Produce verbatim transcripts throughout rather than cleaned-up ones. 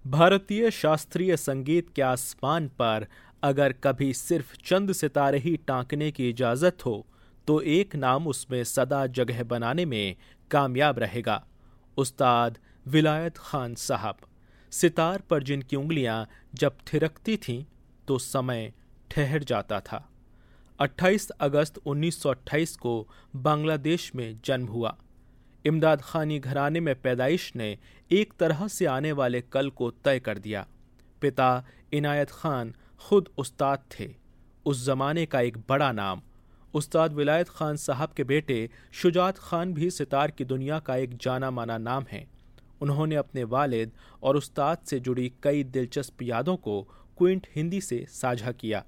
भारतीय शास्त्रीय संगीत के आसमान पर अगर कभी सिर्फ चंद सितारे ही टांकने की इजाजत हो तो एक नाम उसमें सदा जगह बनाने में कामयाब रहेगा। उस्ताद विलायत खान साहब। सितार पर जिनकी उंगलियां जब थिरकती थीं तो समय ठहर जाता था। अट्ठाईस अगस्त उन्नीस सौ अट्ठाईस को बांग्लादेश में जन्म हुआ। इमदाद खानी घराने में पैदाइश ने एक तरह से आने वाले कल को तय कर दिया। पिता इनायत खान खुद उस्ताद थे, उस जमाने का एक बड़ा नाम। उस्ताद विलायत खान साहब के बेटे शुजात खान भी सितार की दुनिया का एक जाना माना नाम है। उन्होंने अपने वालिद और उस्ताद से जुड़ी कई दिलचस्प यादों को क्विंट हिंदी से साझा किया।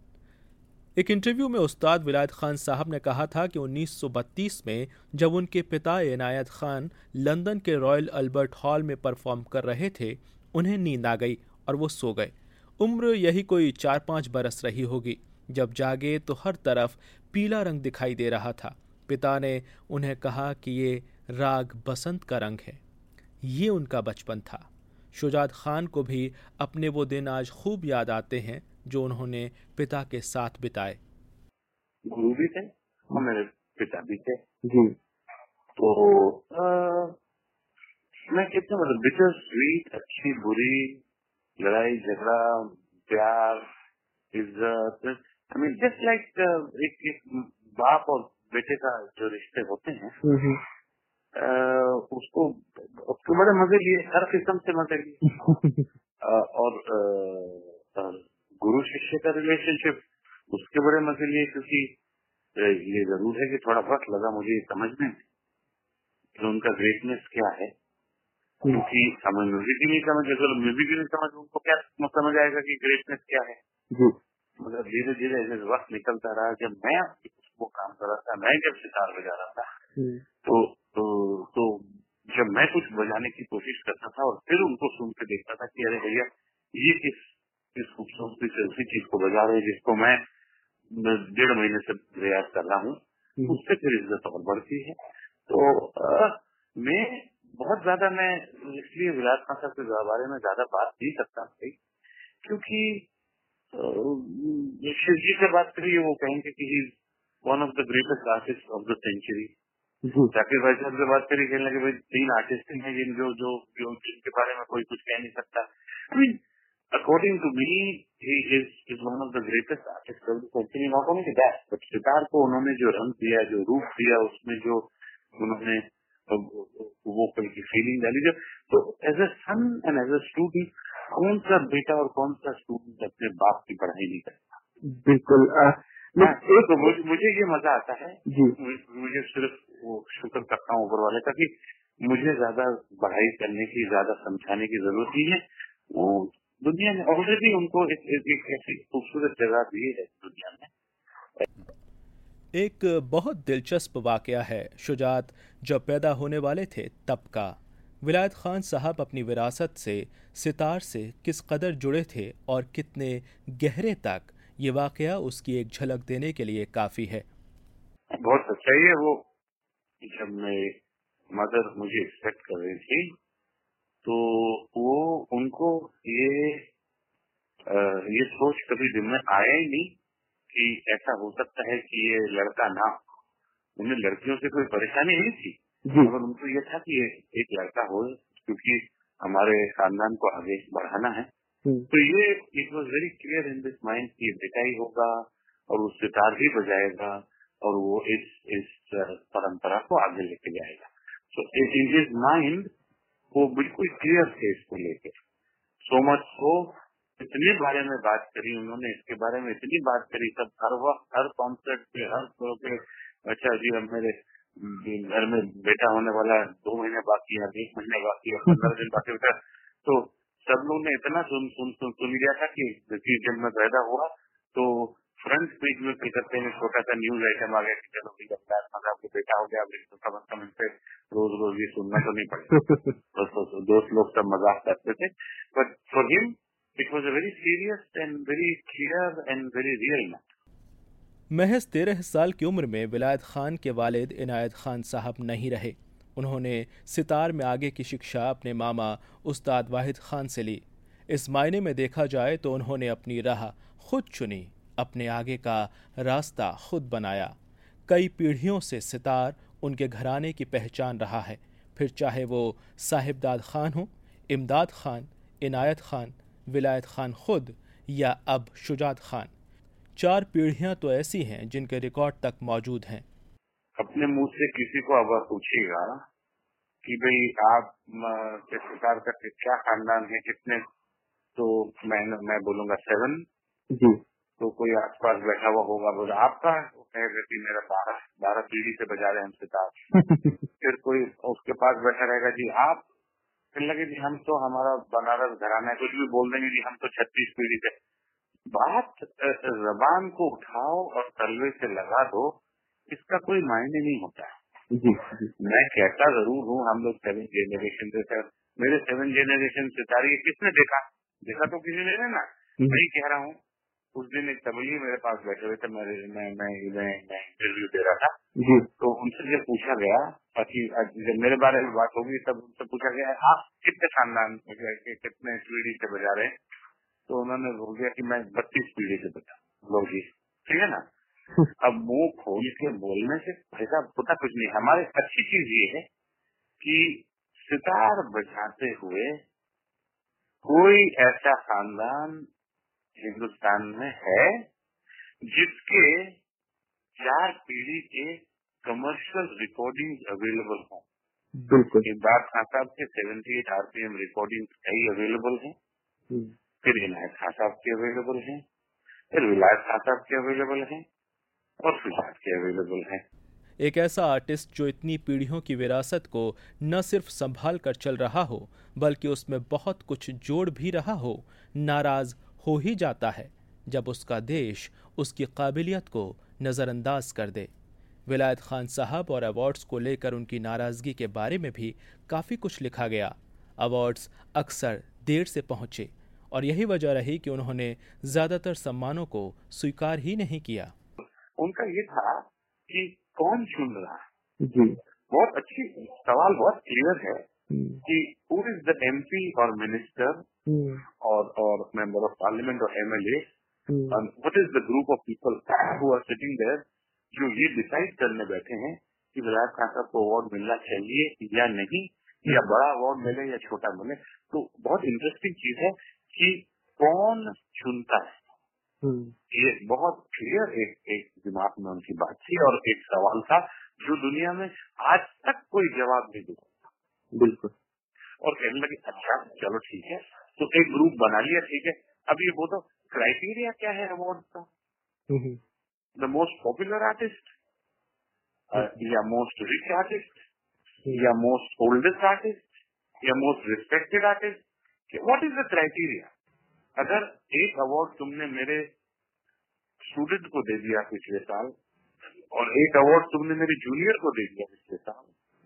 एक इंटरव्यू में उस्ताद विलायत खान साहब ने कहा था कि उन्नीस सौ बत्तीस में जब उनके पिता इनायत खान लंदन के रॉयल अल्बर्ट हॉल में परफॉर्म कर रहे थे, उन्हें नींद आ गई और वो सो गए। उम्र यही कोई चार पाँच बरस रही होगी। जब जागे तो हर तरफ पीला रंग दिखाई दे रहा था। पिता ने उन्हें कहा कि ये राग बसंत का रंग है। ये उनका बचपन था। शुजात खान को भी अपने वो दिन आज खूब याद आते हैं जो उन्होंने पिता के साथ बिताए। गुरु भी थे और मेरे पिता भी थे जी। तो आ, मैं कितना मतलब बिटर स्वीट, अच्छी बुरी, लड़ाई झगड़ा, प्यार, इज्जत, आई मीन जस्ट लाइक एक, एक बाप और बेटे का जो रिश्ते होते हैं आ, उसको उसके बड़े मजे लिए, हर किस्म से मजे लिए। और आ, गुरु शिष्य का रिलेशनशिप, उसके बड़े मजे लिए, क्योंकि ये जरूर है कि थोड़ा वक्त लगा मुझे समझने में कि उनका ग्रेटनेस क्या है, क्योंकि हमें म्यूजिक ही नहीं समझ, चलो म्यूजिक ही नहीं समझ, उनको क्या समझ आएगा कि ग्रेटनेस क्या है। मतलब धीरे धीरे ऐसे वक्त निकलता रहा। जब मैं वो काम कर रहा था, मैं जब सितार बजा रहा था, तो तो, तो जब मैं कुछ बजाने की कोशिश करता था और फिर उनको सुन के देखता था कि अरे भैया ये किस किस खूबसूरती से उसी चीज को बजा रहे हैं जिसको मैं डेढ़ महीने से रियाज कर रहा हूँ, उससे फिर इज्जत और बढ़ती है। तो आ, मैं बहुत ज्यादा मैं इसलिए विलायत खान साहब के बारे में ज्यादा बात नहीं करता थी, क्योंकि शिव जी से बात करिए वो कहेंगे कि he one of the greatest artist of the century. Zakir भाई साहब से बात करिए, कहने लगे भाई तीन आर्टिस्ट हैं जिन जो जो जो जिनके बारे में कोई कुछ कह नहीं सकता। I mean according to me he is is one of the greatest artist of the century. Not only that but sitar को उन्होंने जो रंग दिया, जो रूप दिया, उसमें जो उन्होंने वो कोई फीलिंग डाली, जो तो as a son and as a student कौन सा बेटा और कौन सा स्टूडेंट अपने बाप की पढ़ाई नहीं करता। बिल्कुल। हाँ, तो मुझे, मुझे ये मजा आता है जी। मुझे सिर्फ वो शुक्र करता हूँ ऊपर वाले का कि मुझे ज्यादा पढ़ाई करने की, ज्यादा समझाने की जरूरत नहीं है। वो दुनिया में ऑलरेडी उनको एक, एक, एक ऐसी खूबसूरत जगह दी है दुनिया में। एक बहुत दिलचस्प वाकया है शुजात जब पैदा होने वाले थे तब का। विलायत खान साहब अपनी विरासत से, सितार से किस कदर जुड़े थे और कितने गहरे तक, ये वाकया उसकी एक झलक देने के लिए काफी है। बहुत सच्चाई है वो। जब मैं मदर मुझे एक्सपेक्ट कर रही थी तो वो उनको ये आ, ये सोच कभी दिन में आया ही नहीं कि ऐसा हो सकता है कि ये लड़का ना। उन्हें लड़कियों से कोई परेशानी नहीं थी, मगर उनको ये था कि एक लड़का हो, क्योंकि हमारे खानदान को आगे बढ़ाना है। तो ये it was very clear in this mind कि बेटा ही होगा और वो सितार ही बजाएगा और वो इस इस परंपरा को आगे लेके जाएगा। सो इन हिज माइंड वो बिल्कुल क्लियर थे इसको लेके। सो मच सो इतने बारे में बात करी उन्होंने, इसके बारे में इतनी बात करी, सब हर वक्त, हर कॉन्सर्ट पे, हर शो पे, अच्छा जी अब मेरे घर में बेटा होने वाला, दो महीने बाकी है, एक महीने बाकी है, पंद्रह दिन बाकी होता है। तो सब लोग ने इतना सुन सुन सुन सुन लिया था कि जब मैं पैदा हुआ तो फ्रंट पेज में कलकत्ते में छोटा सा न्यूज आइटम आ गया कि चलो भैया आपको बेटा हो गया, तो कम से कम इनसे रोज रोज ये सुनना तो नहीं पड़ेगा। तो दोस्त लोग सब मजाक करते थे, but for him it was a very serious and very clear and very real matter. महज तेरह साल की उम्र में विलायत खान के वालिद इनायत खान साहब नहीं रहे। उन्होंने सितार में आगे की शिक्षा अपने मामा उस्ताद वाहिद खान से ली। इस मायने में देखा जाए तो उन्होंने अपनी राह खुद चुनी, अपने आगे का रास्ता खुद बनाया। कई पीढ़ियों से सितार उनके घराने की पहचान रहा है, फिर चाहे वो साहिबदाद खान हो, इमदाद खान, इनायत खान, विलायत खान खुद या अब शुजात खान। चार पीढ़ियां तो ऐसी हैं जिनके रिकॉर्ड तक मौजूद हैं। अपने मुंह से किसी को अगर पूछेगा कि भाई आप के सितार का क्या खानदान है, कितने, तो मैं मैं बोलूंगा सेवन जी। तो कोई आसपास बैठा हुआ होगा, बोला आपका, वो कहेगा कि मेरा बारह बारह पीढ़ी से बजा रहे हैं हम सितार। फिर कोई उसके पास बैठा रहेगा, जी आप, फिर लगे जी हम तो, हमारा बनारस घराना है, कुछ भी बोल देंगे जी हम तो छत्तीस पीढ़ी से। बात जबान को उठाओ और तलवे से लगा दो, इसका कोई मायने नहीं होता है। जी, जी। मैं कहता जरूर हूँ हम लोग सेवन जेनरेशन से, सर मेरे सेवन जेनरेशन सितारे किसने देखा देखा तो किसी ने ना, वही कह रहा हूँ। उस दिन एक तबली मेरे पास बैठे हुए थे, मैं मैं मैं इंटरव्यू दे रहा था जी। तो उनसे जब पूछा गया, जब मेरे बारे में बात होगी तब उनसे पूछा गया आप कितने खानदान कितने पीढ़ी से बजा रहे हैं, तो उन्होंने बोल दिया कि मैं बत्तीस पीढ़ी से बजा। लो जी, ठीक है ना। अब मुंह खोल के बोलने से ऐसा पता कुछ नहीं। हमारे अच्छी चीज ये है कि सितार बजाते हुए कोई ऐसा खानदान हिंदुस्तान में है जिसके चार पीढ़ी के कमर्शियल रिकॉर्डिंग अवेलेबल हों। बिल्कुल। इमदाद खान साहब के अठहत्तर आरपीएम रिकॉर्डिंग कई अवेलेबल हैं, फिर इनायत खान साहब के अवेलेबल हैं, फिर विलायत खान साहब के अवेलेबल हैं और फिजात के अवेलेबल हैं। एक ऐसा आर्टिस्ट जो इतनी पीढ़ियों की विरासत को न सिर्फ संभाल कर चल रहा हो बल्कि उसमें बहुत कुछ जोड़ भी रहा हो, नाराज हो ही जाता है जब उसका देश उसकी काबिलियत को नज़रअंदाज कर दे। विलायत खान साहब और अवार्ड्स को लेकर उनकी नाराज़गी के बारे में भी काफ़ी कुछ लिखा गया। अवार्ड्स अक्सर देर से पहुँचे और यही वजह रही कि उन्होंने ज़्यादातर सम्मानों को स्वीकार ही नहीं किया। उनका ये था कि कौन चुन रहा है जी। बहुत अच्छी सवाल, बहुत क्लियर है कि हु इज द एमपी और मिनिस्टर और और मेंबर ऑफ पार्लियामेंट और MLA, what is the group of people who are sitting there, जो ये डिसाइड करने बैठे हैं कि विलायत खान साहब को अवार्ड मिलना चाहिए या नहीं, या बड़ा अवार्ड मिले या छोटा मिले। तो बहुत इंटरेस्टिंग चीज है कि कौन चुनता है। ये बहुत क्लियर एक एक दिमाग में उनकी बात थी और एक सवाल था जो दुनिया में आज तक कोई जवाब नहीं दे सकता। बिल्कुल। और कहने लगे अच्छा चलो ठीक है, तो एक ग्रुप बना लिया, ठीक है। अब ये बोलो क्राइटेरिया क्या है अवार्ड का? द मोस्ट पॉपुलर आर्टिस्ट या मोस्ट रिच आर्टिस्ट या मोस्ट ओल्डेस्ट आर्टिस्ट या most respected artist, what is the criteria? अगर एक अवार्ड तुमने मेरे स्टूडेंट को दे दिया पिछले साल और एक अवार्ड तुमने मेरे जूनियर को दे दिया पिछले साल,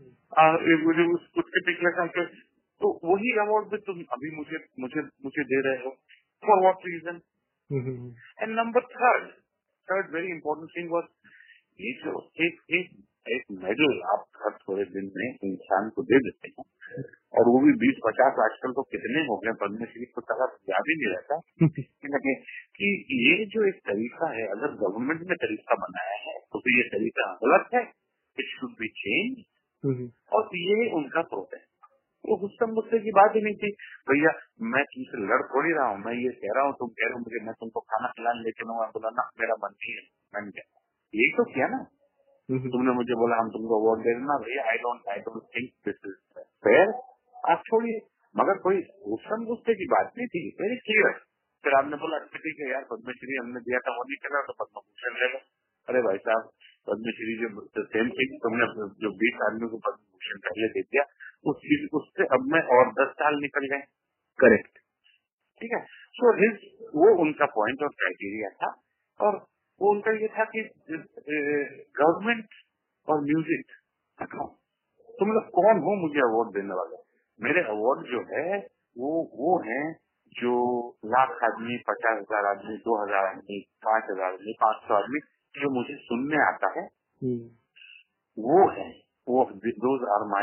उसके पिछले साल के, तो वही अवार्ड भी तुम अभी मुझे मुझे मुझे दे रहे हो, for what reason? And number third third very important thing was, ये जो एक एक एक मेडल आप हर थोड़े दिन में इंसान को दे देते हैं और वो भी बीस पचास, आजकल तो कितने हो गए पद्मश्री को, तरह याद ही नहीं रहता कि ये जो एक तरीका है, अगर गवर्नमेंट ने तरीका बनाया है तो ये तरीका गलत है, इट शुड बी चेंज। और ये उनका प्रोटेस्ट, वो हुस्न गुस्से की बात ही नहीं थी। भैया मैं तुमसे लड़ थोड़ी रहा हूँ, मैं ये कह रहा हूँ, तुम कह रहे हो मुझे मैं तुमको खाना खिलाने लेके आऊंगा, बोला ना मेरा मन नहीं है, मैंने कहा यही तो किया ना, तुमने मुझे बोला हम तुमको अवार्ड दे देना। भैया I don't I don't think this is fair, आप छोड़िए। मगर कोई हुस्न गुस्से की बात नहीं थी, वेरी क्लियर। फिर आपने बोला अच्छा ठीक है यार, पद्मश्री हमने दिया था वो नहीं चला तो पद्म भूषण ले लो। अरे भाई साहब, पद्मश्री जो सेम थिंग तुमने जो बीस आदमी को पद्म भूषण पहले दे दिया, उस चीज उससे अब में और दस साल निकल गए। करेक्ट, ठीक है। सो हिज वो उनका पॉइंट और क्राइटेरिया था, और वो उनका ये था कि गवर्नमेंट और म्यूजिक, तुम लोग कौन हो मुझे अवार्ड देने वाला? मेरे अवार्ड जो है वो वो हैं जो लाख आदमी, पचास हजार आदमी, दो हजार आदमी, पांच हजार आदमी, पांच सौ आदमी जो मुझे सुनने आता है, वो है वो those are my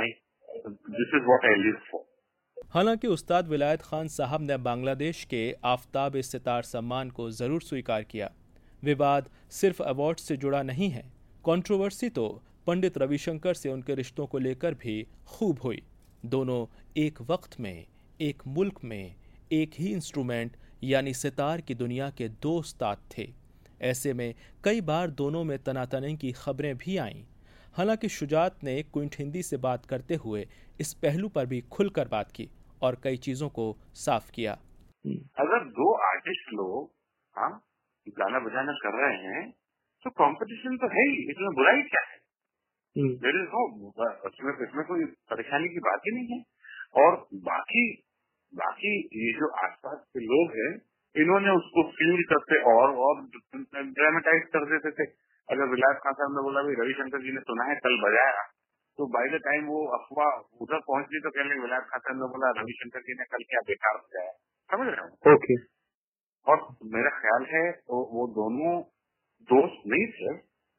this is what I live for. हालांकि उस्ताद विलायत खान साहब ने बांग्लादेश के आफताब सितार सम्मान को जरूर स्वीकार किया। विवाद सिर्फ अवार्ड से जुड़ा नहीं है, कंट्रोवर्सी तो पंडित रविशंकर से उनके रिश्तों को लेकर भी खूब हुई। दोनों एक वक्त में, एक मुल्क में, एक ही इंस्ट्रूमेंट यानी सितार की दुनिया के दो उस्ताद थे। ऐसे में कई बार दोनों में तनातनी की खबरें भी आईं। हालांकि शुजात ने क्विंट हिंदी से बात करते हुए इस पहलू पर भी खुलकर बात की और कई चीजों को साफ किया। अगर दो आर्टिस्ट लोग हाँ गाना बजाना कर रहे हैं तो कंपटीशन तो है ही, इसमें बुराई क्या है? देयर इज नो, इसमें इसमें कोई परेशानी की बात ही नहीं है। और बाकी बाकी ये जो आसपास के लोग हैं, इन्होंने उसको फ्यूल करते और और ड्रामेटाइज कर देते थे। अगर विलायत खान साहब ने बोला भाई रविशंकर जी ने सुना है कल बजाया, तो बाय द टाइम वो अफवाह उधर पहुंच गई तो कहने विलायत खान साहब ने बोला रविशंकर जी ने कल क्या बेकार बजाया। समझ रहे हो? ओके। और मेरा ख्याल है वो, वो दोनों दोस्त नहीं थे,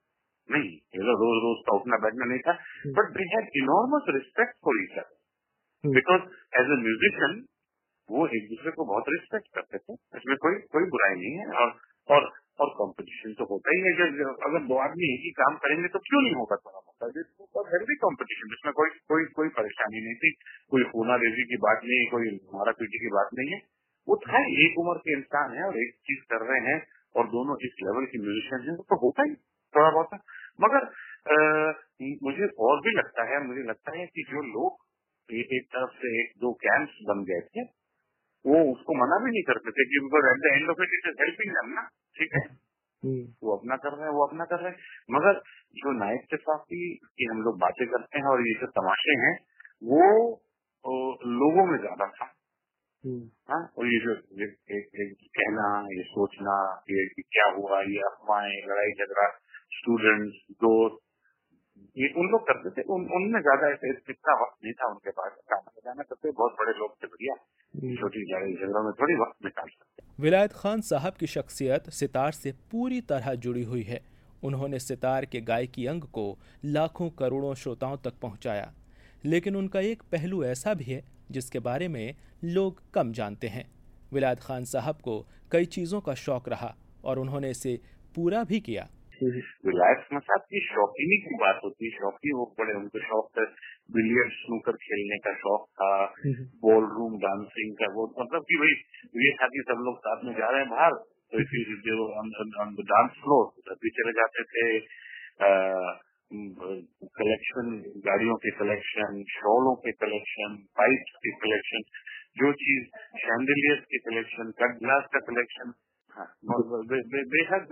नहीं ये लोग रोज रोज का उठना बैठना नहीं था, but they had enormous respect for each other because as a musician वो एक दूसरे को बहुत रिस्पेक्ट करते थे। इसमें कोई कोई बुराई नहीं है। और और और कंपटीशन तो होता ही है। जब अगर दो आदमी एक ही काम करेंगे तो क्यों नहीं होगा थोड़ा मोटा हेल्दी कंपटीशन, इसमें कोई कोई कोई परेशानी नहीं थी, कोई खूनारेजी की बात नहीं, कोई मारा पीटी की बात नहीं है। वो था एक उम्र के इंसान है और एक चीज कर रहे हैं और दोनों इस लेवल के म्यूजिशियन हैं, तो होता ही थोड़ा बहुत। मगर आ, मुझे और भी लगता है मुझे लगता है कि जो लोग एक तरफ से एक दो कैंप्स बन गए थे वो उसको मना भी नहीं करते थे कि because at the end of it it is helping them ना, ठीक है वो अपना कर रहे हैं वो अपना कर रहे हैं। मगर जो नाइट्रेफाकी की हम लोग बातें करते हैं और ये जो तमाशे हैं वो लोगों में ज्यादा था। हाँ, और ये जो एक, एक, एक कहना, ये सोचना, ये क्या हुआ, ये अफवाहें, लड़ाई झगड़ा, स्टूडेंट्स, दोस्त, ये उन लोग करते थे। उन, उनमें ज्यादा इतना वक्त नहीं था उनके पास। गाना बजाना करते बहुत बड़े लोग थे, बढ़िया छोटी लड़ाई झगड़ों में थोड़ी वक्त निकाल सकते। विलायत खान साहब की शख्सियत सितार से पूरी तरह जुड़ी हुई है। उन्होंने सितार के गायकी अंग को लाखों करोड़ों श्रोताओं तक पहुंचाया। लेकिन उनका एक पहलू ऐसा भी है जिसके बारे में लोग कम जानते हैं। विलायत खान साहब को कई चीजों का शौक रहा और उन्होंने इसे पूरा भी किया। विलायत खान साहब की शौकीनी की बात होती है, शौकी वो बड़े, उनको शौक था बिलियर्ड स्नूकर खेलने का शौक था, बॉल रूम डांसिंग का, वो मतलब कि भाई ये था कि सब लोग साथ में जा रहे हैं बाहर तो इसी डांस फ्लोर तब भी चले जाते थे। कलेक्शन, गाड़ियों के कलेक्शन, शॉलों के कलेक्शन, पाइप्स के कलेक्शन, जो चीज शैंडलियर्स के कलेक्शन, कट ग्लास का कलेक्शन, बेहद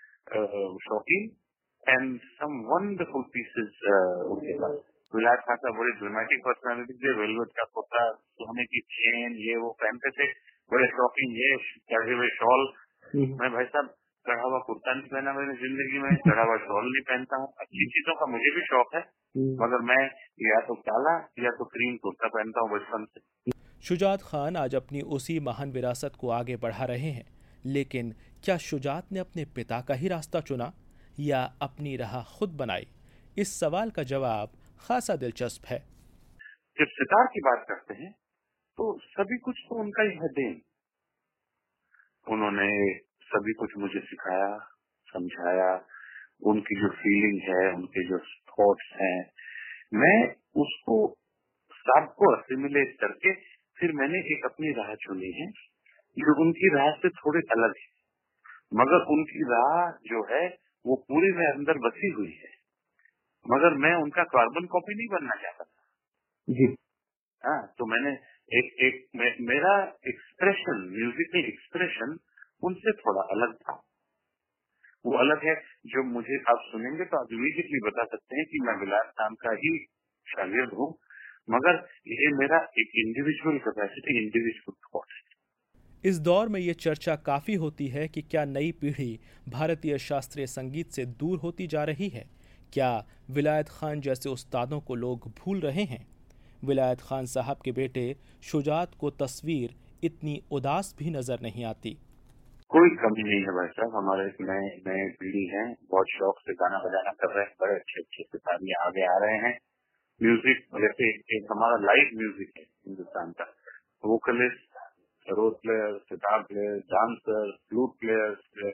shocking and some wonderful pieces उनके पास। विलायत खान साहब बड़ी ड्रामेटिक पर्सनालिटी थे, वेलवेट का कुर्ता, सोने की चेन, ये वो पहनते थे, बड़े शॉकिंग, ये चढ़े हुए शॉल। मैं भाई साहब चढ़ा हुआ कुर्ता नहीं पहना मैंने जिंदगी में, चढ़ा हुआ शॉल नहीं पहनता हूँ। अच्छी चीजों का मुझे भी शौक है, मगर मैं या तो काला या तो क्रीम कुर्ता पहनता हूँ बचपन से। शुजात खान आज अपनी उसी महान विरासत को आगे बढ़ा रहे हैं, लेकिन क्या शुजात ने अपने पिता का ही रास्ता चुना या अपनी राह खुद बनाई? इस सवाल का जवाब खासा दिलचस्प है। जब सितार की बात करते हैं तो सभी कुछ तो उनका ही है देन। उन्होंने सभी कुछ मुझे सिखाया, समझाया, उनकी जो फीलिंग है, उनके जो थॉट्स हैं, मैं उसको सबको असिमिलेट करके फिर मैंने एक अपनी राह चुनी है जो उनकी राह से थोड़ी अलग है, मगर उनकी राह जो है वो पूरी में अंदर बसी हुई है। मगर मैं उनका कार्बन कॉपी नहीं बनना चाहता था जी। हाँ, तो मैंने एक एक मे, मेरा एक्सप्रेशन, म्यूजिकल एक्सप्रेशन उनसे थोड़ा अलग था। वो अलग है जो मुझे आप सुनेंगे तो आप इमीडिएटली बता सकते हैं कि मैं विलायत खान का ही शागिर्द हूँ, मगर ये मेरा एक इंडिविजुअल कैपेसिटी, इंडिविजुअल थॉट है। इस दौर में ये चर्चा काफी होती है कि क्या नई पीढ़ी भारतीय शास्त्रीय संगीत से दूर होती जा रही है? क्या विलायत खान जैसे उस्तादों को लोग भूल रहे हैं? विलायत खान साहब के बेटे शुजात को तस्वीर इतनी उदास भी नजर नहीं आती। कोई कमी नहीं है भाई साहब, हमारे नए नए पीढ़ी हैं, बहुत शौक से गाना बजाना कर रहे हैं, बड़े अच्छे अच्छे सितारियां आगे आ रहे हैं म्यूजिक जैसे एक हमारा लाइव म्यूजिक है हिंदुस्तान का, vocalist, role player, sitar player, dancer, flute player,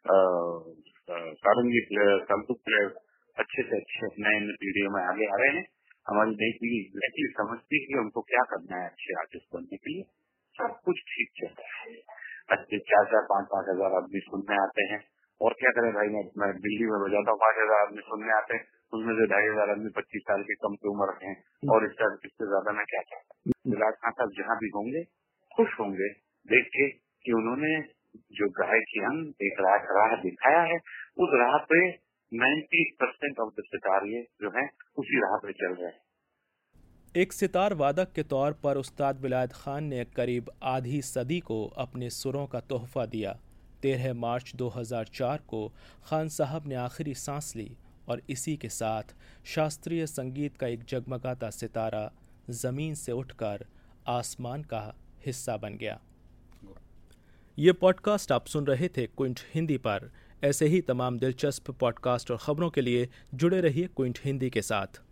sarangi player, santoor player, अच्छे से अच्छे नए नए पीढ़ियों में आगे आ रहे हैं। हमारी नई पीढ़ी एग्जैक्टली समझती है कि हमको क्या करना है अच्छे आर्टिस्ट बनने के लिए। सब कुछ ठीक चल रहा है। अच्छे चार चार पाँच पाँच हजार आदमी सुनने आते हैं, और क्या करें भाई, मैं, मैं दिल्ली में बजाता हूँ, पाँच हजार आदमी सुनने आते हैं, उसमें से ढाई हजार आदमी पच्चीस साल के कम की उम्र हैं, और इससे इससे ज्यादा मैं क्या चाहता हूँ। बिलास खान साहब जहाँ भी होंगे खुश होंगे देख के कि उन्होंने जो गायकियां एक राह, राह दिखाया है, उस राह पे नब्बे परसेंट ऑफ द सितारे जो है उसी राह पे चल रहे हैं। एक सितार वादक के तौर पर उस्ताद विलायत खान ने करीब आधी सदी को अपने सुरों का तोहफा दिया। तेरह मार्च दो हज़ार चार को खान साहब ने आखिरी सांस ली और इसी के साथ शास्त्रीय संगीत का एक जगमगाता सितारा ज़मीन से उठकर आसमान का हिस्सा बन गया। ये पॉडकास्ट आप सुन रहे थे क्विंट हिंदी पर। ऐसे ही तमाम दिलचस्प पॉडकास्ट और ख़बरों के लिए जुड़े रहिए क्विंट हिंदी के साथ।